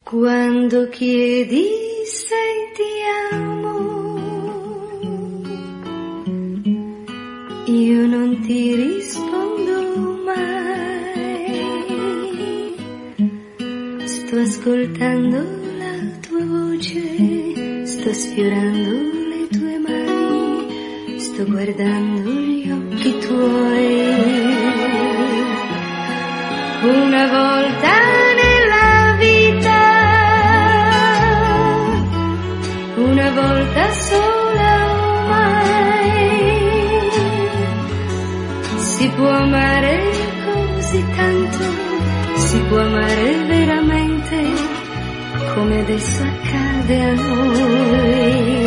Quando chiedi se ti amo, io non ti rispondo mai. Sto ascoltando la tua voce, sto sfiorando le tue mani, sto guardando gli occhi tuoi. Una volta nella vita, una volta sola ormai, si può amare così tanto, si può amare veramente, come adesso accade a noi.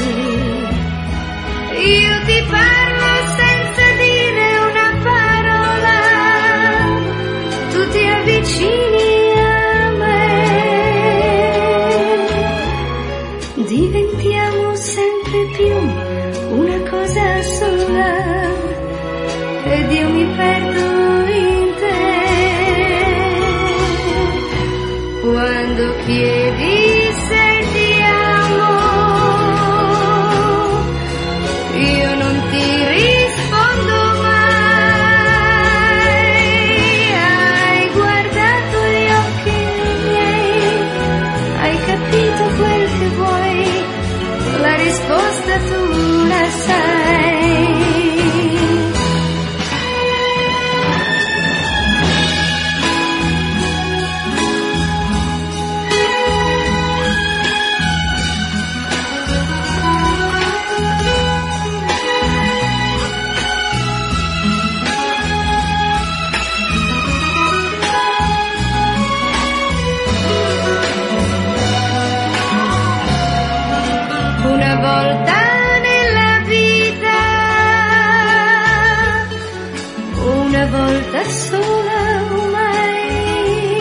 Io ti parlo senza dire una parola, tu ti avvicini a me, diventiamo sempre più una cosa sola, ed io mi perdo in te. Quando chiedi se ti amo, io non ti rispondo mai. Hai guardato gli occhi miei, hai capito quel che vuoi, la risposta tu la sai. Una volta nella vita, una volta sola ormai,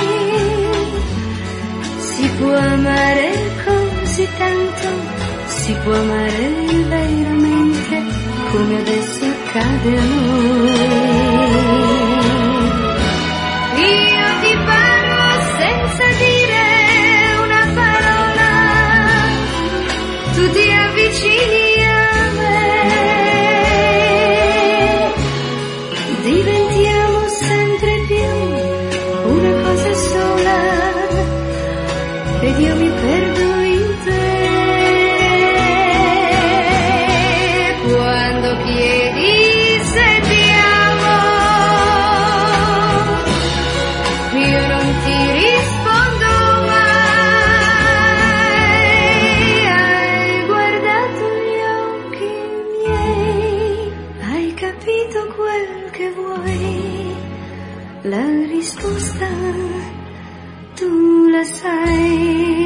si può amare così tanto, si può amare veramente, come adesso accade a noi. Io ti parlo senza dire una parola, tu ti avvicini a me, diventiamo sempre più una cosa sola, ed io mi perdo in te. Quando chiedi se ti amo, io non ti rispondo mai. Hai guardato gli occhi miei, hai capito quel che vuoi, la risposta tu la sai.